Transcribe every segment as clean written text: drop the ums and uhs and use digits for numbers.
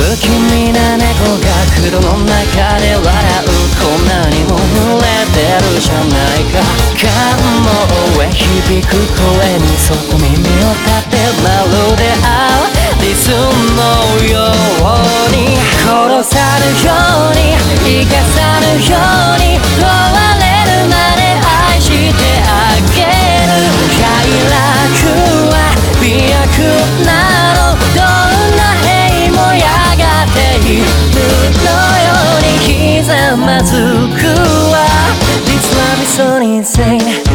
気味な猫が黒の中で笑う。こんなにも濡れてるじゃないか。感冒へ響く声にそっと耳を立て、まるでリズムのように殺さぬように生かさぬように問われるまで愛してあげる。快楽は美薬なの。どんな兵もやがているのようにひざまずくわ。This love is so insane。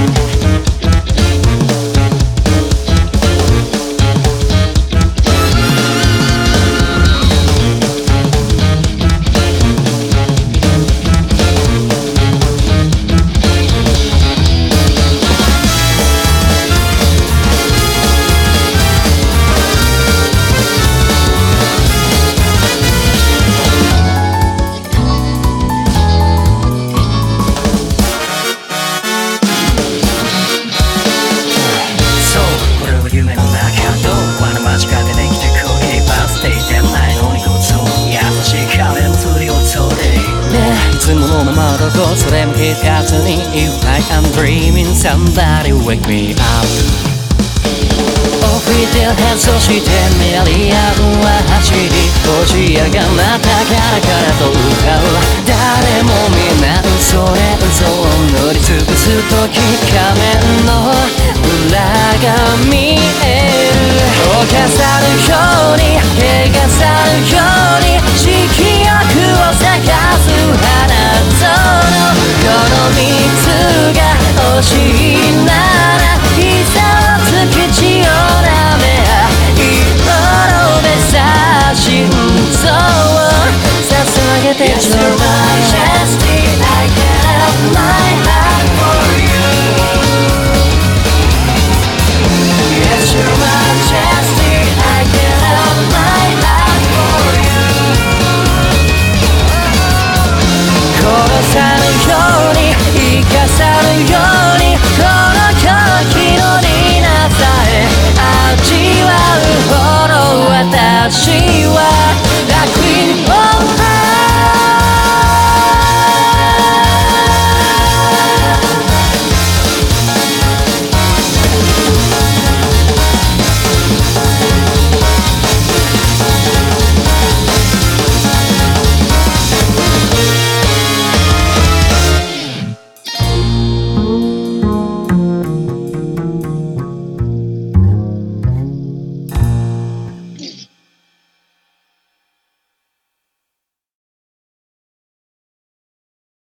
夢の中どうあの間近でできてクッキーバースデーでないのにごつ優しい彼の釣りを取れねえいつものままどこそれも聞かずに If I am dreaming somebody wake me up。 置いてる変装してメリアムは走りおじやがまたカラカラと歌う。誰も皆嘘で嘘を塗りつぶす時仮面の裏が見える。犯さぬように汚さぬように色欲を探す花園。この蜜が欲しいなら膝をつき血をなめ色の目さ心臓を捧げてちょうだい。Majesty, I get up my heart for you。Yes, your majesty, I get up my heart for you。 殺さぬように生かさぬようにこの狂気の苦さえ味わうほど私